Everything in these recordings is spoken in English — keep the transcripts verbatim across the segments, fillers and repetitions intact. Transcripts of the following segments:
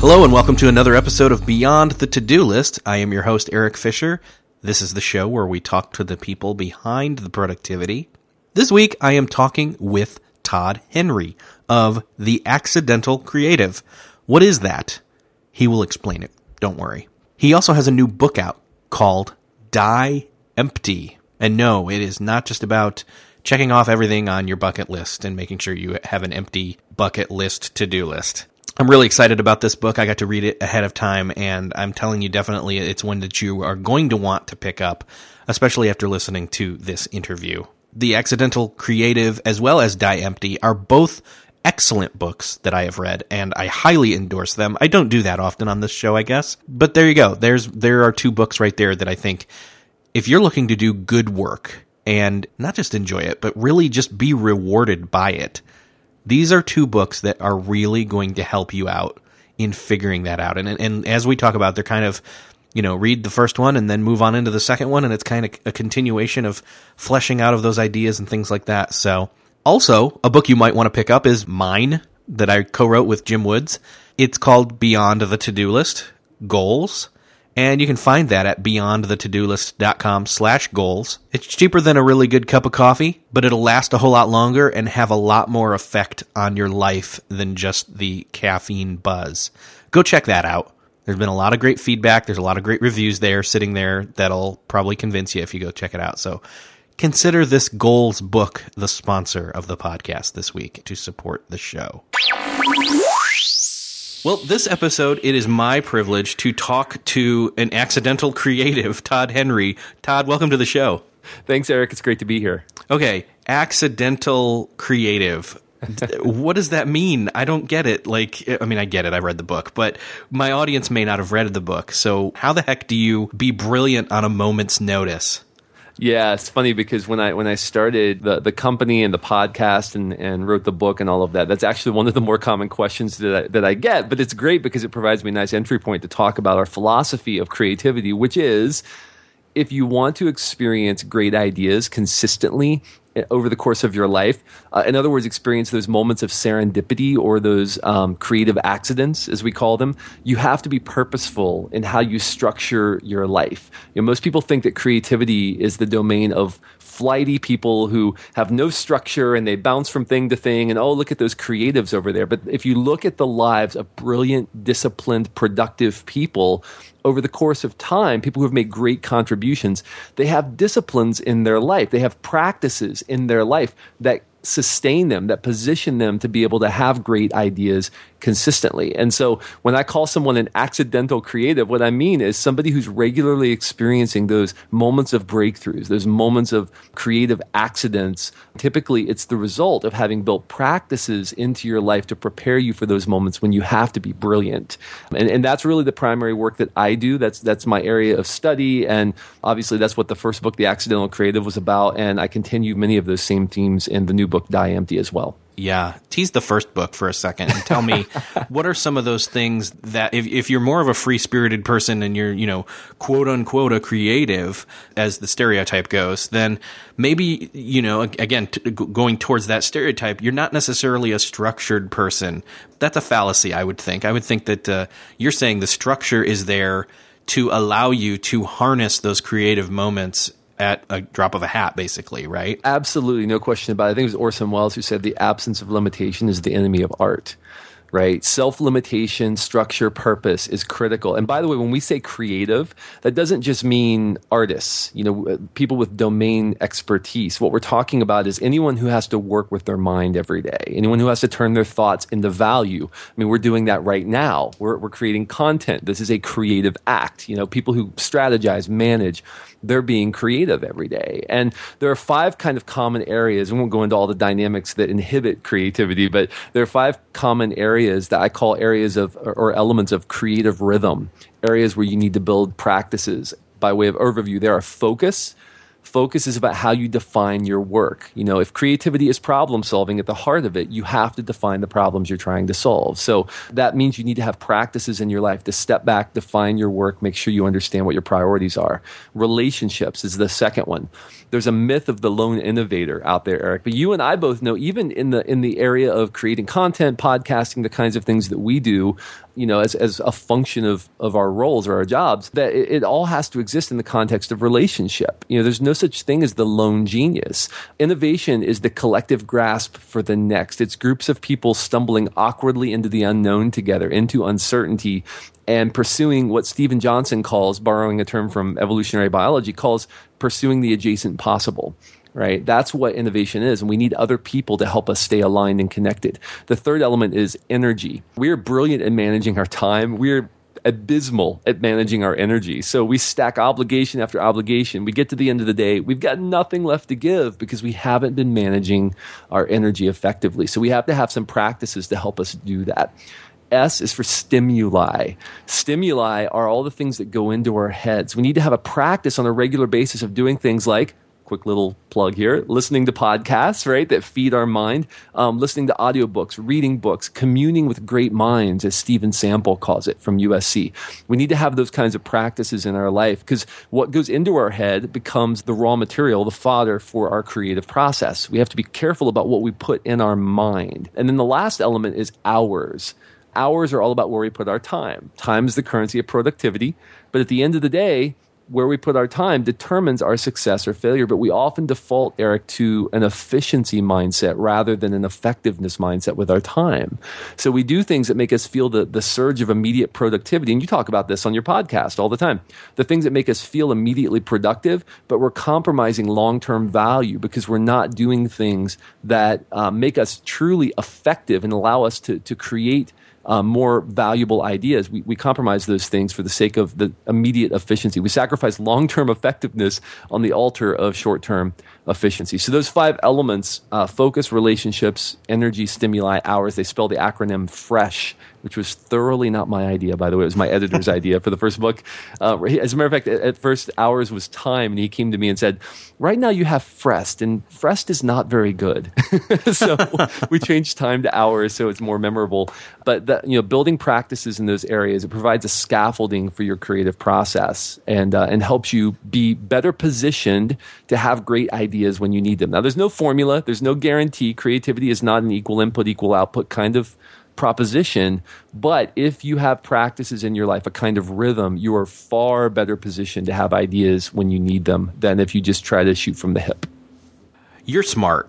Hello and welcome to another episode of Beyond the To-Do List. I am your host, Eric Fisher. This is the show where we talk to the people behind the productivity. This week, I am talking with Todd Henry of The Accidental Creative. What is that? He will explain it. Don't worry. He also has a new book out called Die Empty. And no, it is not just about checking off everything on your bucket list and making sure you have an empty bucket list to-do list. I'm really excited about this book. I got to read it ahead of time, and I'm telling you definitely it's one that you are going to want to pick up, especially after listening to this interview. The Accidental Creative as well as Die Empty are both excellent books that I have read, and I highly endorse them. I don't do that often on this show, I guess, but there you go. There's there are two books right there that I think if you're looking to do good work and not just enjoy it, but really just be rewarded by it, these are two books that are really going to help you out in figuring that out. And, and as we talk about, they're kind of, you know, read the first one and then move on into the second one. And it's kind of a continuation of fleshing out of those ideas and things like that. So also a book you might want to pick up is mine that I co-wrote with Jim Woods. It's called Beyond the To-Do List Goals. And you can find that at beyondthetodolist.com slash goals. It's cheaper than a really good cup of coffee, but it'll last a whole lot longer and have a lot more effect on your life than just the caffeine buzz. Go check that out. There's been a lot of great feedback. There's a lot of great reviews there sitting there that'll probably convince you if you go check it out. So consider this Goals book the sponsor of the podcast this week to support the show. Well, this episode, it is my privilege to talk to an accidental creative, Todd Henry. Todd, welcome to the show. Thanks, Eric. It's great to be here. Okay, accidental creative. What does that mean? I don't get it. Like, I mean, I get it. I read the book, but my audience may not have read the book. So how the heck do you be brilliant on a moment's notice? Yeah, it's funny because when I when I started the, the company and the podcast and, and wrote the book and all of that, that's actually one of the more common questions that I, that I get. But it's great because it provides me a nice entry point to talk about our philosophy of creativity, which is if you want to experience great ideas consistently over the course of your life, uh, in other words, experience those moments of serendipity or those um, creative accidents, as we call them, you have to be purposeful in how you structure your life. You know, most people think that creativity is the domain of flighty people who have no structure and they bounce from thing to thing and, oh, look at those creatives over there. But if you look at the lives of brilliant, disciplined, productive people over the course of time, people who have made great contributions, they have disciplines in their life. They have practices in their life that sustain them, that position them to be able to have great ideas consistently. And so when I call someone an accidental creative, what I mean is somebody who's regularly experiencing those moments of breakthroughs, those moments of creative accidents. Typically, it's the result of having built practices into your life to prepare you for those moments when you have to be brilliant. And, and that's really the primary work that I do. That's that's my area of study. And obviously, that's what the first book, The Accidental Creative, was about. And I continue many of those same themes in the new book, Die Empty, as well. Yeah. Tease the first book for a second and tell me what are some of those things that if, if you're more of a free-spirited person and you're, you know, quote unquote, a creative, as the stereotype goes, then maybe, you know, again, t- going towards that stereotype, you're not necessarily a structured person. That's a fallacy, I would think. I would think that uh, you're saying the structure is there to allow you to harness those creative moments at a drop of a hat, basically, right? Absolutely, no question about it. I think it was Orson Welles who said the absence of limitation is the enemy of art, right? Self-limitation, structure, purpose is critical. And by the way, when we say creative, that doesn't just mean artists, you know, people with domain expertise. What we're talking about is anyone who has to work with their mind every day, anyone who has to turn their thoughts into value. I mean, we're doing that right now. We're, we're creating content. This is a creative act. You know, people who strategize, manage, they're being creative every day. And there are five kind of common areas. We won't go into all the dynamics that inhibit creativity, but there are five common areas that I call areas of, or elements of creative rhythm, areas where you need to build practices. By way of overview, there are focus, Focus is about how you define your work. You know, if creativity is problem solving at the heart of it, you have to define the problems you're trying to solve. So that means you need to have practices in your life to step back, define your work, make sure you understand what your priorities are. Relationships is the second one. There's a myth of the lone innovator out there, Eric, but you and I both know, even in the in the area of creating content, podcasting, the kinds of things that we do, you know, as, as a function of, of our roles or our jobs, that it, it all has to exist in the context of relationship. You know, there's no such thing as the lone genius. Innovation is the collective grasp for the next. It's groups of people stumbling awkwardly into the unknown together, into uncertainty, and pursuing what Stephen Johnson calls, borrowing a term from evolutionary biology, calls pursuing the adjacent possible. Right? That's what innovation is. And we need other people to help us stay aligned and connected. The third element is energy. We're brilliant at managing our time. We're abysmal at managing our energy. So we stack obligation after obligation. We get to the end of the day, we've got nothing left to give because we haven't been managing our energy effectively. So we have to have some practices to help us do that. S is for stimuli. Stimuli are all the things that go into our heads. We need to have a practice on a regular basis of doing things like, quick little plug here, listening to podcasts, right, that feed our mind, um, listening to audiobooks, reading books, communing with great minds, as Stephen Sample calls it from U S C. We need to have those kinds of practices in our life because what goes into our head becomes the raw material, the fodder for our creative process. We have to be careful about what we put in our mind. And then the last element is hours. Hours are all about where we put our time. Time is the currency of productivity, but at the end of the day, where we put our time determines our success or failure, but we often default, Eric, to an efficiency mindset rather than an effectiveness mindset with our time. So we do things that make us feel the, the surge of immediate productivity, and you talk about this on your podcast all the time. The things that make us feel immediately productive, but we're compromising long-term value because we're not doing things that uh, make us truly effective and allow us to, to create Uh, more valuable ideas. We, we compromise those things for the sake of the immediate efficiency. We sacrifice long-term effectiveness on the altar of short-term efficiency. So those five elements, uh, focus, relationships, energy, stimuli, hours, they spell the acronym FRESH, which was thoroughly not my idea, by the way. It was my editor's idea for the first book. Uh, as a matter of fact, at, at first, hours was time, and he came to me and said, right now you have FREST, and FREST is not very good. So we changed time to hours so it's more memorable. But that, you know, building practices in those areas, it provides a scaffolding for your creative process and uh, and helps you be better positioned to have great ideas when you need them. Now, there's no formula. There's no guarantee. Creativity is not an equal input, equal output kind of proposition. But if you have practices in your life, a kind of rhythm, you are far better positioned to have ideas when you need them than if you just try to shoot from the hip. You're smart.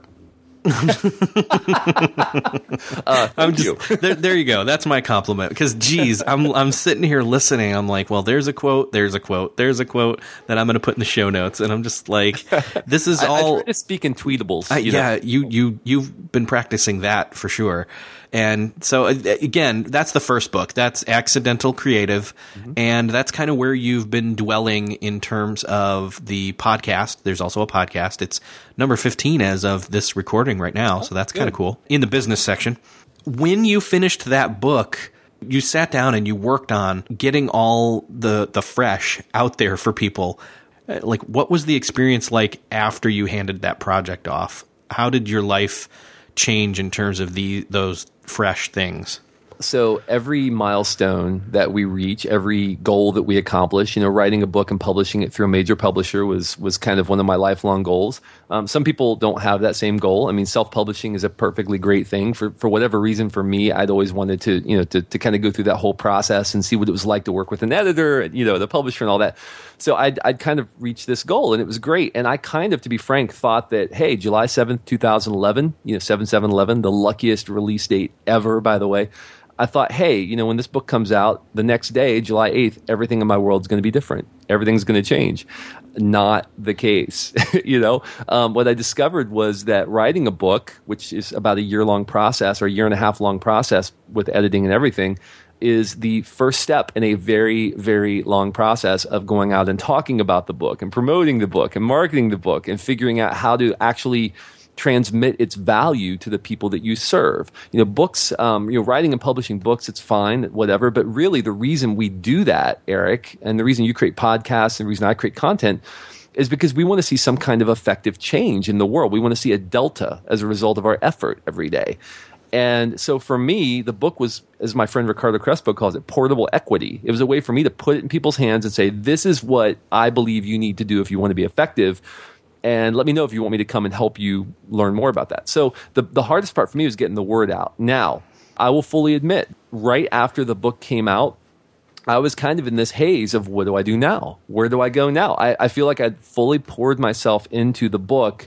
uh, I'm just, there, there you go. That's my compliment. Because, geez, I'm I'm sitting here listening. I'm like, well, there's a quote, there's a quote, there's a quote that I'm going to put in the show notes, and I'm just like, this is all. I, I try to speak in tweetables. I, you yeah, know? you you you've been practicing that for sure. And so again, that's the first book. That's Accidental Creative, mm-hmm. and that's kind of where you've been dwelling in terms of the podcast. There's also a podcast. It's number fifteen as of this recording right now, oh, so that's kind of cool. In the business section. When you finished that book, you sat down and you worked on getting all the the fresh out there for people. Like, what was the experience like after you handed that project off? How did your life change in terms of the those fresh things? So every milestone that we reach, every goal that we accomplish, you know, writing a book and publishing it through a major publisher was was kind of one of my lifelong goals. Um, some people don't have that same goal. I mean, self-publishing is a perfectly great thing. For for whatever reason, for me, I'd always wanted to, you know, to, to kind of go through that whole process and see what it was like to work with an editor, you know, the publisher and all that. So I'd, I'd kind of reached this goal, and it was great. And I kind of, to be frank, thought that, hey, July seventh, twenty eleven, you know, seven seven eleven, the luckiest release date ever, by the way. I thought, hey, you know, when this book comes out, the next day, July eighth, everything in my world is going to be different. Everything's going to change. Not the case. You know, um, what I discovered was that writing a book, which is about a year-long process or a year and a half long process with editing and everything, is the first step in a very, very long process of going out and talking about the book and promoting the book and marketing the book and figuring out how to actually transmit its value to the people that you serve. You know, books, um, you know, writing and publishing books, it's fine, whatever. But really the reason we do that, Eric, and the reason you create podcasts and the reason I create content is because we want to see some kind of effective change in the world. We want to see a delta as a result of our effort every day. And so for me, the book was, as my friend Ricardo Crespo calls it, portable equity. It was a way for me to put it in people's hands and say, this is what I believe you need to do if you want to be effective. And let me know if you want me to come and help you learn more about that. So the, the hardest part for me was getting the word out. Now, I will fully admit, right after the book came out, I was kind of in this haze of what do I do now? Where do I go now? I, I feel like I'd fully poured myself into the book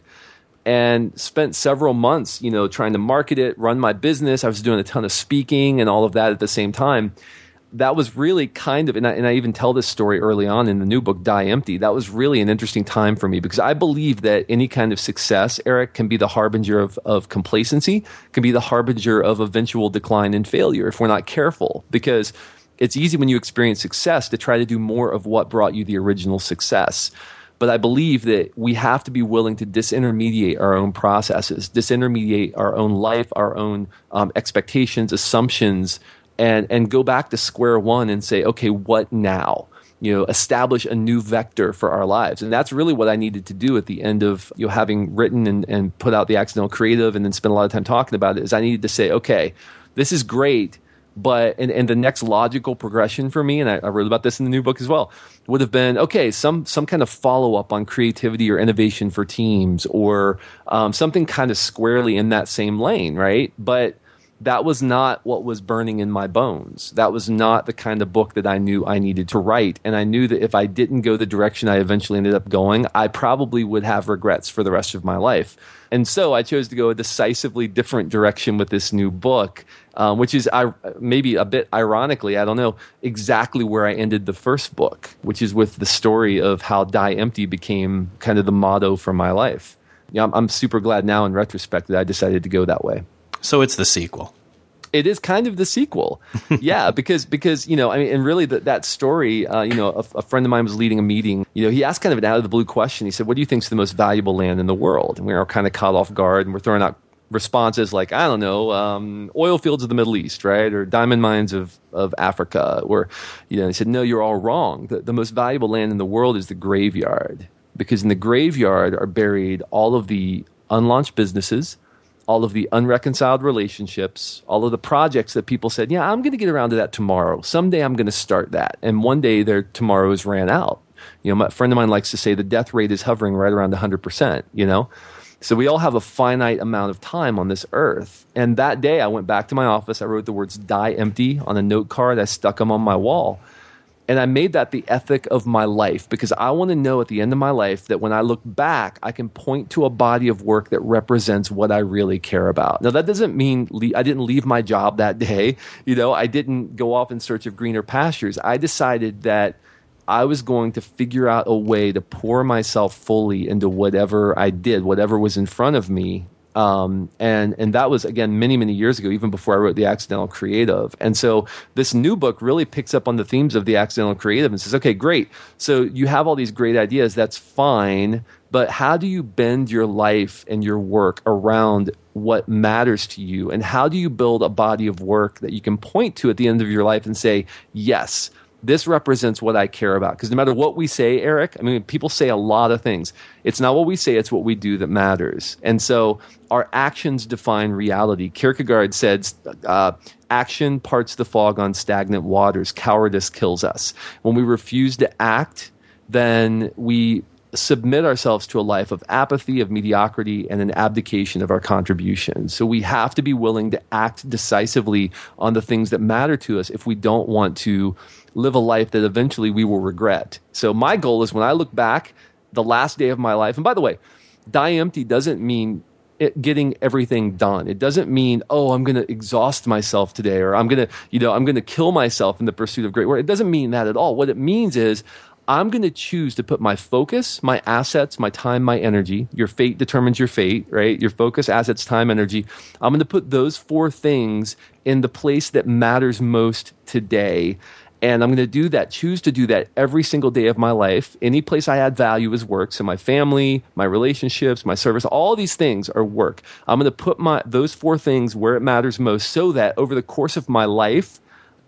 and spent several months, you know, trying to market it, run my business. I was doing a ton of speaking and all of that at the same time. That was really kind of, and I, and I even tell this story early on in the new book, Die Empty. That was really an interesting time for me because I believe that any kind of success, Eric, can be the harbinger of, of complacency, can be the harbinger of eventual decline and failure if we're not careful. Because it's easy when you experience success to try to do more of what brought you the original success. But I believe that we have to be willing to disintermediate our own processes, disintermediate our own life, our own um, expectations, assumptions, and and go back to square one and say, okay, what now? You know, establish a new vector for our lives. And that's really what I needed to do at the end of, you know, having written and, and put out The Accidental Creative and then spent a lot of time talking about it, is I needed to say, okay, this is great. But and, and the next logical progression for me, and I, I wrote about this in the new book as well, would have been, okay, some some kind of follow-up on creativity or innovation for teams, or um, something kind of squarely in that same lane, right? But that was not what was burning in my bones. That was not the kind of book that I knew I needed to write. And I knew that if I didn't go the direction I eventually ended up going, I probably would have regrets for the rest of my life. And so I chose to go a decisively different direction with this new book, um, which is uh, maybe a bit ironically, I don't know, exactly where I ended the first book, which is with the story of how Die Empty became kind of the motto for my life. Yeah, I'm, I'm super glad now in retrospect that I decided to go that way. So it's the sequel. It is kind of the sequel. Yeah, because, because you know, I mean, and really the, that story, uh, you know, a, a friend of mine was leading a meeting. You know, he asked kind of an out-of-the-blue question. He said, what do you think is the most valuable land in the world? And we were kind of caught off guard, and we're throwing out responses like, I don't know, um, oil fields of the Middle East, right? Or diamond mines of, of Africa. Or, you know, he said, no, you're all wrong. The, the most valuable land in the world is the graveyard. Because in the graveyard are buried all of the unlaunched businesses, all of the unreconciled relationships, all of the projects that people said, yeah, I'm going to get around to that tomorrow. Someday I'm going to start that. And one day their tomorrows ran out. You know, my friend of mine likes to say the death rate is hovering right around one hundred percent, you know? So we all have a finite amount of time on this earth. And that day I went back to my office. I wrote the words Die Empty on a note card. I stuck them on my wall. And I made that the ethic of my life because I want to know at the end of my life that when I look back, I can point to a body of work that represents what I really care about. Now, that doesn't mean le- I didn't leave my job that day. You know, I didn't go off in search of greener pastures. I decided that I was going to figure out a way to pour myself fully into whatever I did, whatever was in front of me. Um, and, and that was, again, many, many years ago, even before I wrote The Accidental Creative. And so this new book really picks up on the themes of The Accidental Creative and says, okay, great. So you have all these great ideas. That's fine. But how do you bend your life and your work around what matters to you? And how do you build a body of work that you can point to at the end of your life and say, yes, this represents what I care about? Because no matter what we say, Eric, I mean, people say a lot of things. It's not what we say, it's what we do that matters. And so our actions define reality. Kierkegaard said, uh, action parts the fog on stagnant waters. Cowardice kills us. When we refuse to act, then we submit ourselves to a life of apathy, of mediocrity, and an abdication of our contribution. So we have to be willing to act decisively on the things that matter to us if we don't want to live a life that eventually we will regret. So my goal is when I look back, the last day of my life, and by the way, Die Empty doesn't mean it getting everything done. It doesn't mean, oh, I'm going to exhaust myself today, or I'm going to, you know, I'm going to kill myself in the pursuit of great work. It doesn't mean that at all. What it means is I'm going to choose to put my focus, my assets, my time, my energy. Your fate determines your fate, right? Your focus, assets, time, energy. I'm going to put those four things in the place that matters most today. And I'm going to do that, choose to do that every single day of my life. Any place I add value is work. So my family, my relationships, my service, all these things are work. I'm going to put my those four things where it matters most so that over the course of my life,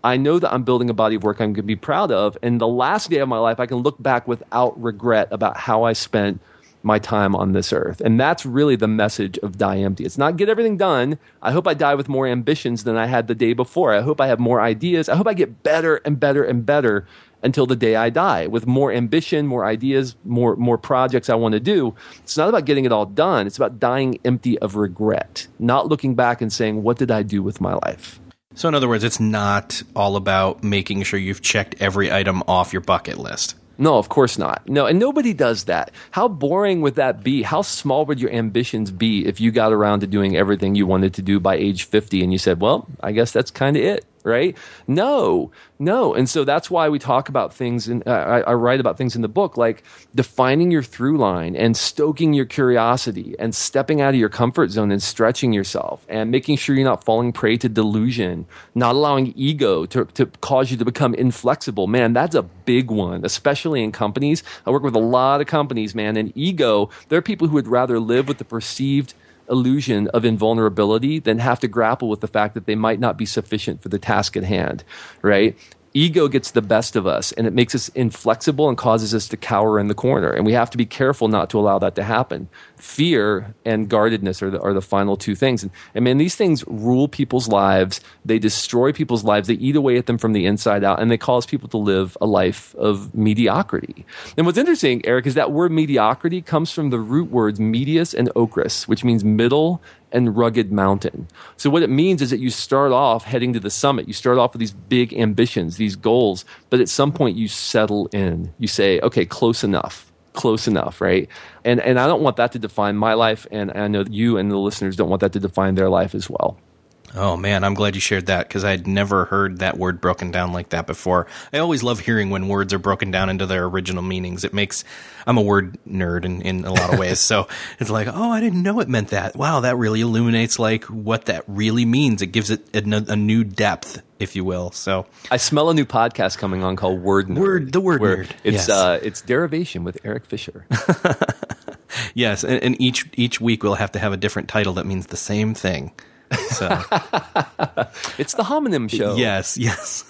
I know that I'm building a body of work I'm going to be proud of. And the last day of my life, I can look back without regret about how I spent my time on this earth. And that's really the message of Die Empty. It's not get everything done. I hope I die with more ambitions than I had the day before. I hope I have more ideas. I hope I get better and better and better until the day I die with more ambition, more ideas, more more projects I want to do. It's not about getting it all done. It's about dying empty of regret, not looking back and saying, what did I do with my life? So in other words, it's not all about making sure you've checked every item off your bucket list. No, of course not. No, and nobody does that. How boring would that be? How small would your ambitions be if you got around to doing everything you wanted to do by age fifty and you said, well, I guess that's kind of it, right? No, no. And so that's why we talk about things, and uh, I, I write about things in the book, like defining your through line and stoking your curiosity and stepping out of your comfort zone and stretching yourself and making sure you're not falling prey to delusion, not allowing ego to, to cause you to become inflexible. Man, that's a big one, especially in companies. I work with a lot of companies, man, and ego, there are people who would rather live with the perceived illusion of invulnerability than have to grapple with the fact that they might not be sufficient for the task at hand, right? Ego gets the best of us, and it makes us inflexible and causes us to cower in the corner. And we have to be careful not to allow that to happen. Fear and guardedness are the, are the final two things. And, and man, these things rule people's lives. They destroy people's lives. They eat away at them from the inside out, and they cause people to live a life of mediocrity. And what's interesting, Eric, is that word mediocrity comes from the root words medius and ocris, which means middle and rugged mountain. So what it means is that you start off heading to the summit. You start off with these big ambitions, these goals, but at some point you settle in. You say, okay, close enough, close enough, right? And and I don't want that to define my life, and I know that you and the listeners don't want that to define their life as well. Oh, man, I'm glad you shared that because I'd never heard that word broken down like that before. I always love hearing when words are broken down into their original meanings. It makes – I'm a word nerd in, in a lot of ways. So it's like, oh, I didn't know it meant that. Wow, that really illuminates like what that really means. It gives it a, a new depth, if you will. So I smell a new podcast coming on called Word Nerd. Word, the Word Nerd. It's, yes. uh, it's derivation with Eric Fisher. Yes, and, and each each week we'll have to have a different title that means the same thing. So it's the homonym show. Yes, yes.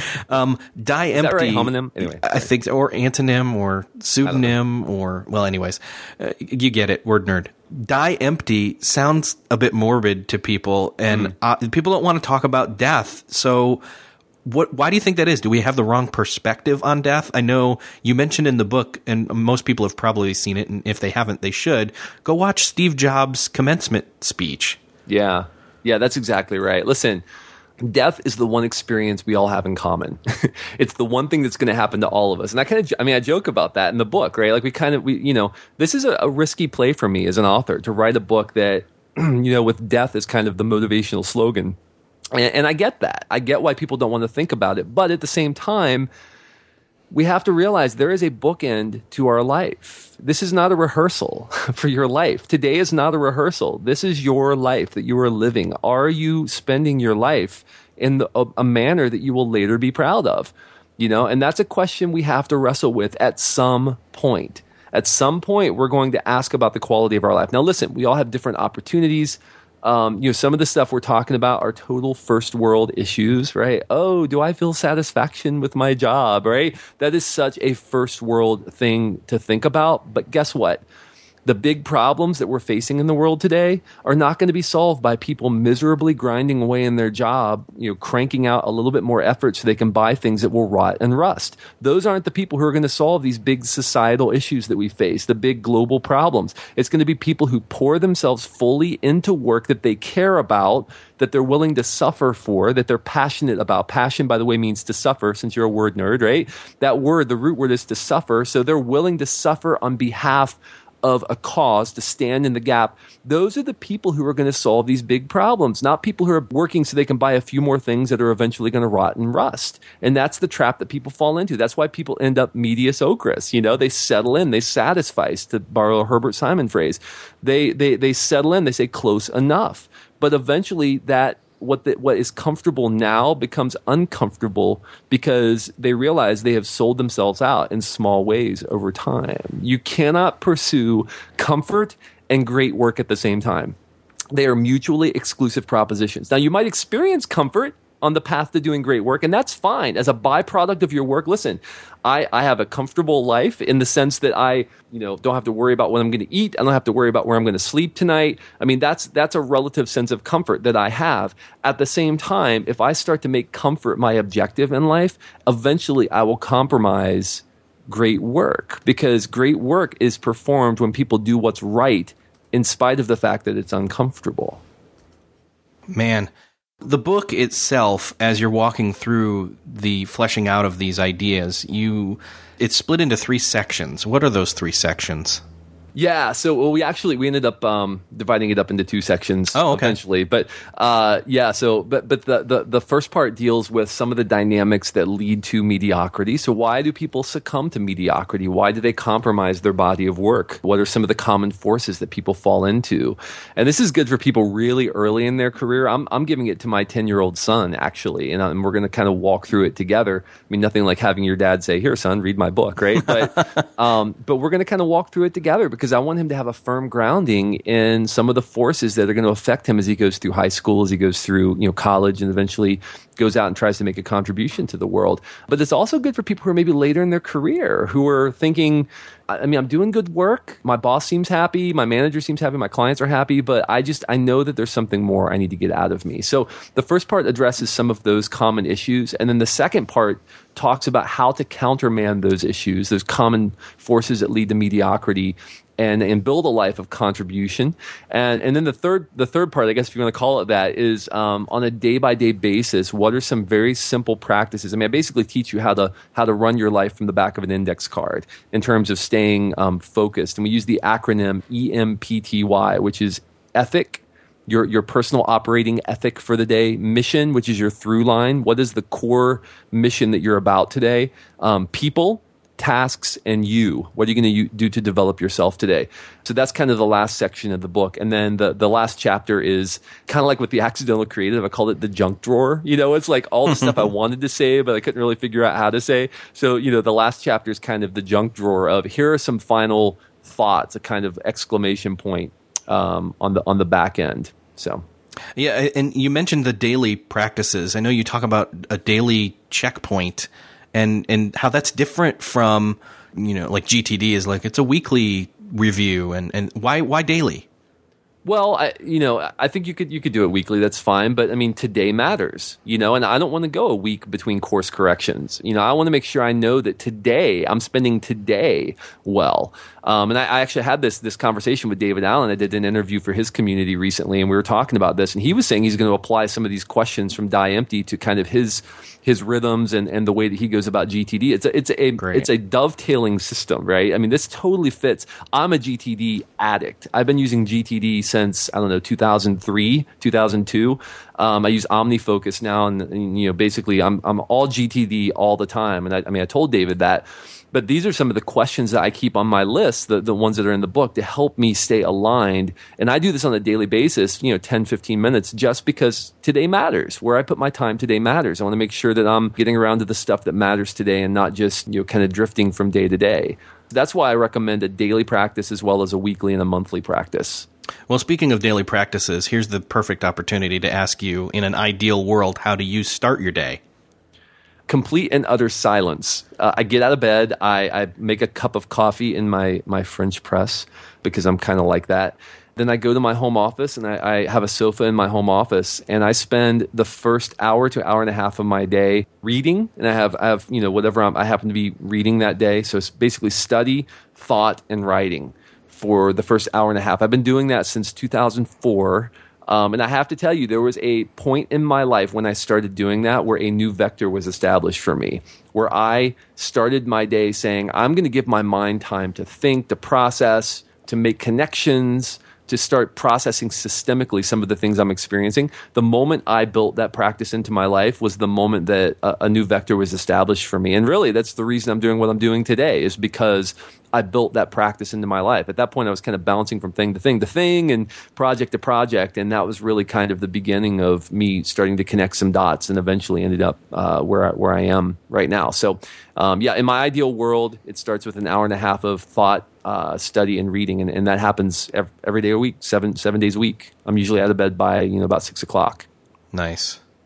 um, Die Is Empty. That right? Homonym. Anyway, I think, so, or antonym, or pseudonym, or well, anyways, uh, you get it. Word nerd. Die Empty sounds a bit morbid to people, and mm. uh, people don't want to talk about death. So, what? Why do you think that is? Do we have the wrong perspective on death? I know you mentioned in the book, and most people have probably seen it, and if they haven't, they should go watch Steve Jobs' commencement speech. Yeah. Yeah, that's exactly right. Listen, death is the one experience we all have in common. It's the one thing that's going to happen to all of us. And I kind of, I mean, I joke about that in the book, right? Like we kind of, we, you know, this is a, a risky play for me as an author to write a book that, you know, with death as kind of the motivational slogan. And, and I get that. I get why people don't want to think about it. But at the same time, we have to realize there is a bookend to our life. This is not a rehearsal for your life. Today is not a rehearsal. This is your life that you are living. Are you spending your life in the, a, a manner that you will later be proud of? You know, and that's a question we have to wrestle with at some point. At some point, we're going to ask about the quality of our life. Now, listen, we all have different opportunities. Um, you know, some of the stuff we're talking about are total first world issues, right? Oh, do I feel satisfaction with my job, right? That is such a first world thing to think about. But guess what? The big problems that we're facing in the world today are not going to be solved by people miserably grinding away in their job, you know, cranking out a little bit more effort so they can buy things that will rot and rust. Those aren't the people who are going to solve these big societal issues that we face, the big global problems. It's going to be people who pour themselves fully into work that they care about, that they're willing to suffer for, that they're passionate about. Passion, by the way, means to suffer, since you're a word nerd, right? That word, the root word is to suffer. So they're willing to suffer on behalf of a cause, to stand in the gap. Those are the people who are going to solve these big problems, not people who are working so they can buy a few more things that are eventually going to rot and rust. And that's the trap that people fall into. That's why people end up medius ocris. You know, they settle in, they satisfy, to borrow a Herbert Simon phrase. They, they, they settle in, they say close enough. But eventually that what the, what is comfortable now becomes uncomfortable because they realize they have sold themselves out in small ways over time. You cannot pursue comfort and great work at the same time. They are mutually exclusive propositions. Now, you might experience comfort on the path to doing great work, and that's fine. As a byproduct of your work, listen, I, I have a comfortable life in the sense that I, you know, don't have to worry about what I'm going to eat. I don't have to worry about where I'm going to sleep tonight. I mean, that's that's a relative sense of comfort that I have. At the same time, if I start to make comfort my objective in life, eventually I will compromise great work, because great work is performed when people do what's right in spite of the fact that it's uncomfortable. Man, the book itself, as you're walking through the fleshing out of these ideas, you it's split into three sections. What are those three sections? Yeah, so well, we actually we ended up um, dividing it up into two sections oh, okay. eventually. But uh, yeah, so but but the, the the first part deals with some of the dynamics that lead to mediocrity. So why do people succumb to mediocrity? Why do they compromise their body of work? What are some of the common forces that people fall into? And this is good for people really early in their career. I'm I'm giving it to my ten-year-old son actually, and, and we're going to kind of walk through it together. I mean, nothing like having your dad say, "Here, son, read my book," right? But um, but we're going to kind of walk through it together, because I want him to have a firm grounding in some of the forces that are going to affect him as he goes through high school, as he goes through, you know, college, and eventually goes out and tries to make a contribution to the world. But it's also good for people who are maybe later in their career, who are thinking, I mean, I'm doing good work. My boss seems happy. My manager seems happy. My clients are happy. But I just, I know that there's something more I need to get out of me. So the first part addresses some of those common issues. And then the second part talks about how to countermand those issues, those common forces that lead to mediocrity, and and build a life of contribution. And and then the third the third part, I guess if you want to call it that, is um, on a day by day basis, what are some very simple practices? I mean, I basically teach you how to how to run your life from the back of an index card in terms of staying um, focused. And we use the acronym E M P T Y, which is ethic, your your personal operating ethic for the day; mission, which is your through line. What is the core mission that you're about today? Um, people, tasks, and you. What are you going to do to develop yourself today? So that's kind of the last section of the book. And then the, the last chapter is kind of like with the accidental creative. I called it the junk drawer. You know, it's like all the stuff I wanted to say, but I couldn't really figure out how to say. So, you know, the last chapter is kind of the junk drawer of, here are some final thoughts, a kind of exclamation point um, on the on the back end. So. Yeah, and you mentioned the daily practices. I know you talk about a daily checkpoint, and and how that's different from, you know, like G T D is like, it's a weekly review, and, and why why daily? Well, I, you know, I think you could you could do it weekly. That's fine. But I mean, today matters, you know, and I don't want to go a week between course corrections. You know, I want to make sure I know that today I'm spending today well. Um, and I, I actually had this this conversation with David Allen. I did an interview for his community recently, and we were talking about this. And he was saying he's going to apply some of these questions from Die Empty to kind of his his rhythms and, and the way that he goes about G T D. It's a, it's a Great. It's a dovetailing system, right? I mean, this totally fits. I'm a G T D addict. I've been using G T D since, I don't know, two thousand three, two thousand two. Um, I use OmniFocus now, and, and you know, basically, I'm I'm all G T D all the time. And I, I mean, I told David that. But these are some of the questions that I keep on my list, the, the ones that are in the book, to help me stay aligned. And I do this on a daily basis, you know, ten, fifteen minutes, just because today matters. Where I put my time today matters. I want to make sure that I'm getting around to the stuff that matters today and not just, you know, kind of drifting from day to day. That's why I recommend a daily practice as well as a weekly and a monthly practice. Well, speaking of daily practices, here's the perfect opportunity to ask you, in an ideal world, how do you start your day? Complete and utter silence. Uh, I get out of bed. I, I make a cup of coffee in my, my French press, because I'm kind of like that. Then I go to my home office, and I, I have a sofa in my home office, and I spend the first hour to hour and a half of my day reading. And I have, I have you know, whatever I'm, I happen to be reading that day. So it's basically study, thought, and writing for the first hour and a half. I've been doing that since two thousand four. Um, and I have to tell you, there was a point in my life when I started doing that where a new vector was established for me, where I started my day saying, I'm going to give my mind time to think, to process, to make connections, to start processing systemically some of the things I'm experiencing. The moment I built that practice into my life was the moment that a, a new vector was established for me. And really, that's the reason I'm doing what I'm doing today, is because I built that practice into my life. At that point, I was kind of bouncing from thing to thing to thing and project to project. And that was really kind of the beginning of me starting to connect some dots, and eventually ended up uh, where, I, where I am right now. So um, yeah, in my ideal world, it starts with an hour and a half of thought, uh, study, and reading. And, and that happens every, every day a week, seven, seven days a week. I'm usually out of bed by, you know, about six o'clock. Nice.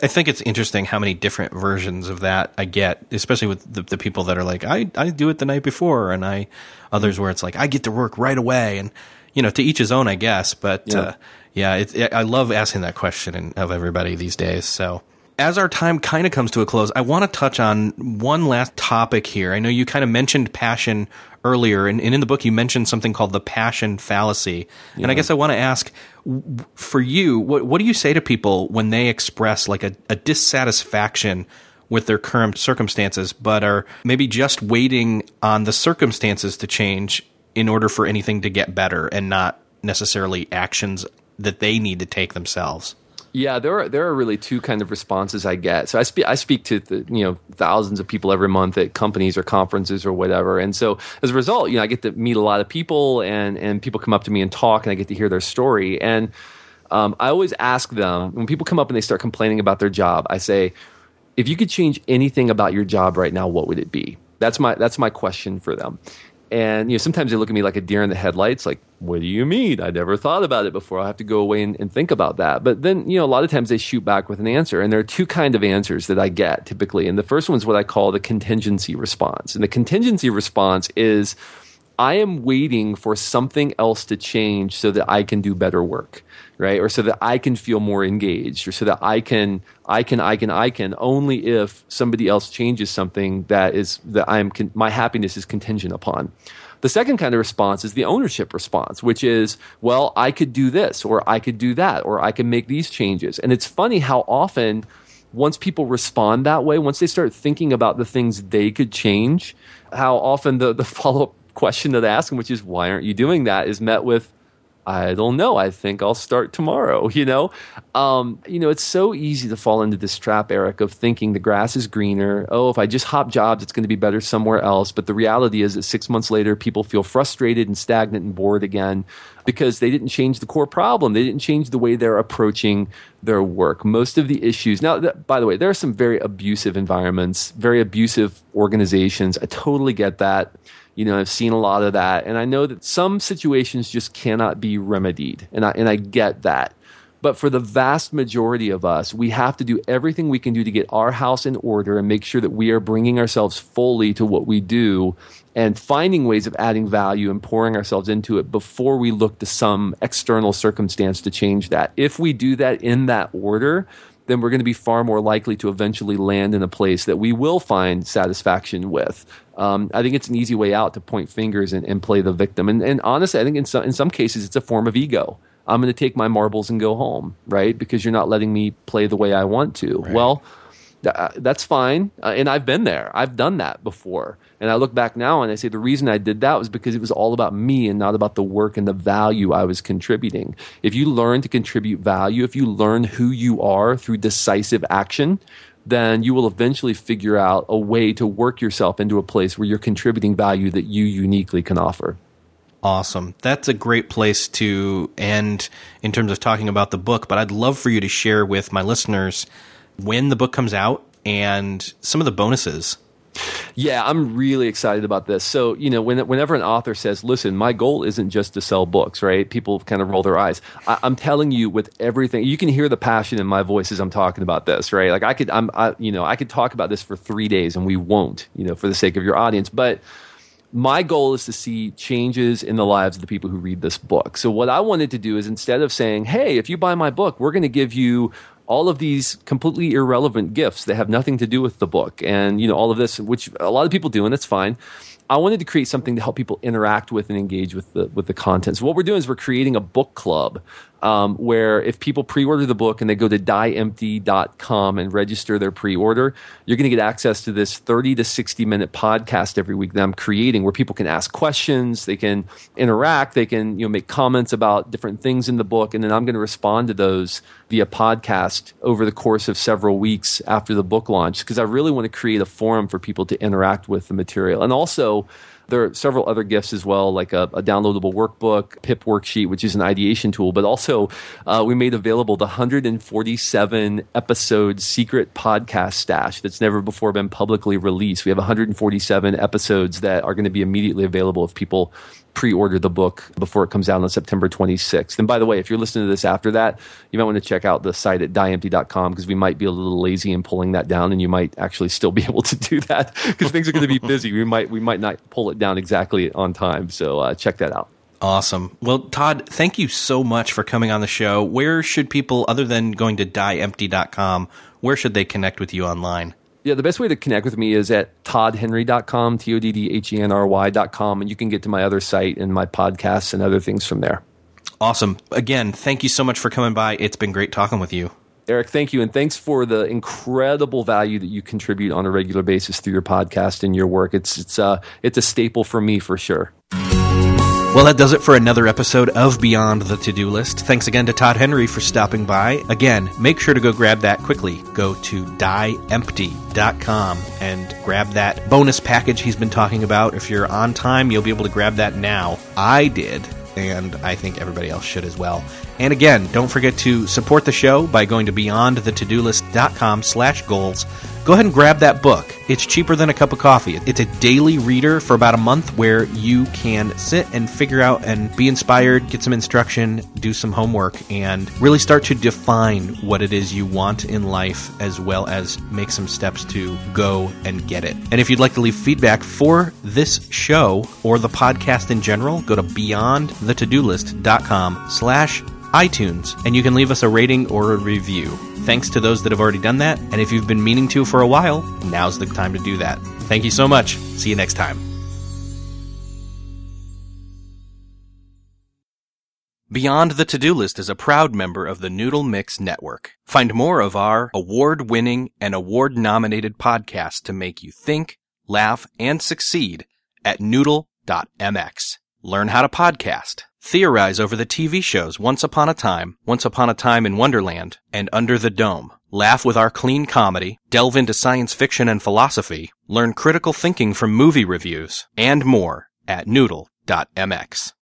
I think it's interesting how many different versions of that I get, especially with the, the people that are like, I, I do it the night before, and I others where it's like, I get to work right away. And, you know, to each his own, I guess. But, yeah, uh, yeah it, it, I love asking that question in, of everybody these days. So as our time kind of comes to a close, I want to touch on one last topic here. I know you kind of mentioned passion earlier, and, and in the book you mentioned something called the passion fallacy. Yeah. And I guess I want to ask, for you, what, what do you say to people when they express like a, a dissatisfaction with their current circumstances, but are maybe just waiting on the circumstances to change in order for anything to get better, and not necessarily actions that they need to take themselves? Yeah, there are there are really two kind of responses I get. So I speak I speak to the, you know thousands of people every month at companies or conferences or whatever, and so as a result, you know I get to meet a lot of people, and and people come up to me and talk, and I get to hear their story. And um, I always ask them, when people come up and they start complaining about their job, I say, if you could change anything about your job right now, what would it be? That's my that's my question for them. And you know, sometimes they look at me like a deer in the headlights, like, what do you mean? I never thought about it before. I'll have to go away and, and think about that. But then, you know, a lot of times they shoot back with an answer. And there are two kind of answers that I get typically. And the first one is what I call the contingency response. And the contingency response is, I am waiting for something else to change so that I can do better work, right? Or so that I can feel more engaged, or so that I can, I can, I can, I can, only if somebody else changes something that is, that I am, con- my happiness is contingent upon. The second kind of response is the ownership response, which is, well, I could do this, or I could do that, or I can make these changes. And it's funny how often, once people respond that way, once they start thinking about the things they could change, how often the, the follow-up question that I ask them, which is, why aren't you doing that, is met with, I don't know, I think I'll start tomorrow. You know, um, you know, it's so easy to fall into this trap, Eric, of thinking the grass is greener. Oh, if I just hop jobs, it's going to be better somewhere else. But the reality is that six months later, people feel frustrated and stagnant and bored again because they didn't change the core problem. They didn't change the way they're approaching their work. Most of the issues now, th- by the way, there are some very abusive environments, very abusive organizations. I totally get that. You know, I've seen a lot of that, and I know that some situations just cannot be remedied, and I and I get that. But for the vast majority of us, we have to do everything we can do to get our house in order and make sure that we are bringing ourselves fully to what we do and finding ways of adding value and pouring ourselves into it before we look to some external circumstance to change that. If we do that in that order, then we're going to be far more likely to eventually land in a place that we will find satisfaction with. Um, I think it's an easy way out to point fingers and, and play the victim. And, and honestly, I think in some, in some cases, it's a form of ego. I'm going to take my marbles and go home, right? Because you're not letting me play the way I want to. Right. Well, th- that's fine. Uh, and I've been there. I've done that before. And I look back now and I say the reason I did that was because it was all about me and not about the work and the value I was contributing. If you learn to contribute value, if you learn who you are through decisive action, then you will eventually figure out a way to work yourself into a place where you're contributing value that you uniquely can offer. Awesome. That's a great place to end in terms of talking about the book, but I'd love for you to share with my listeners when the book comes out and some of the bonuses. Yeah, I'm really excited about this. So, you know, when, whenever an author says, listen, my goal isn't just to sell books, right? People kind of roll their eyes. I, I'm telling you with everything, you can hear the passion in my voice as I'm talking about this, right? Like I could, I'm, I, you know, I could talk about this for three days and we won't, you know, for the sake of your audience. But my goal is to see changes in the lives of the people who read this book. So what I wanted to do is instead of saying, hey, if you buy my book, we're going to give you all of these completely irrelevant gifts that have nothing to do with the book, and you know all of this, which a lot of people do, and it's fine. I wanted to create something to help people interact with and engage with the with the content. So what we're doing is we're creating a book club um, where if people pre-order the book and they go to die empty dot com and register their pre-order, you're going to get access to this thirty to sixty minute podcast every week that I'm creating where people can ask questions, they can interact, they can you know make comments about different things in the book, and then I'm going to respond to those via podcast over the course of several weeks after the book launch, because I really want to create a forum for people to interact with the material. And also, there are several other gifts as well, like a, a downloadable workbook, P I P worksheet, which is an ideation tool, but also uh, we made available the one hundred forty-seven episode secret podcast stash that's never before been publicly released. We have one hundred forty-seven episodes that are going to be immediately available if people pre-order the book before it comes out on September twenty-sixth. And by the way, if you're listening to this after that, you might want to check out the site at die empty dot com because we might be a little lazy in pulling that down, and you might actually still be able to do that because things are going to be busy. We might we might not pull it down exactly on time. So uh, check that out. Awesome. Well, Todd, thank you so much for coming on the show. Where should people, other than going to die empty dot com, where should they connect with you online? Yeah, the best way to connect with me is at todd henry dot com, T O D D H E N R Y dot com, and you can get to my other site and my podcasts and other things from there. Awesome. Again, thank you so much for coming by. It's been great talking with you. Eric, thank you, and thanks for the incredible value that you contribute on a regular basis through your podcast and your work. It's it's uh it's a staple for me for sure. Well, that does it for another episode of Beyond the To-Do List. Thanks again to Todd Henry for stopping by. Again, make sure to go grab that quickly. Go to die empty dot com and grab that bonus package he's been talking about. If you're on time, you'll be able to grab that now. I did, and I think everybody else should as well. And again, don't forget to support the show by going to beyond the to do list dot com slash goals. Go ahead and grab that book. It's cheaper than a cup of coffee. It's a daily reader for about a month where you can sit and figure out and be inspired, get some instruction, do some homework, and really start to define what it is you want in life, as well as make some steps to go and get it. And if you'd like to leave feedback for this show or the podcast in general, go to beyond the to do list dot com slash iTunes, and you can leave us a rating or a review. Thanks to those that have already done that, and if you've been meaning to for a while, now's the time to do that. Thank you so much. See you next time. Beyond the To-Do List is a proud member of the Noodle Mix Network. Find more of our award-winning and award-nominated podcasts to make you think, laugh, and succeed at noodle dot m x. Learn how to podcast. Theorize over the T V shows Once Upon a Time, Once Upon a Time in Wonderland, and Under the Dome. Laugh with our clean comedy, delve into science fiction and philosophy, learn critical thinking from movie reviews, and more at noodle dot m x.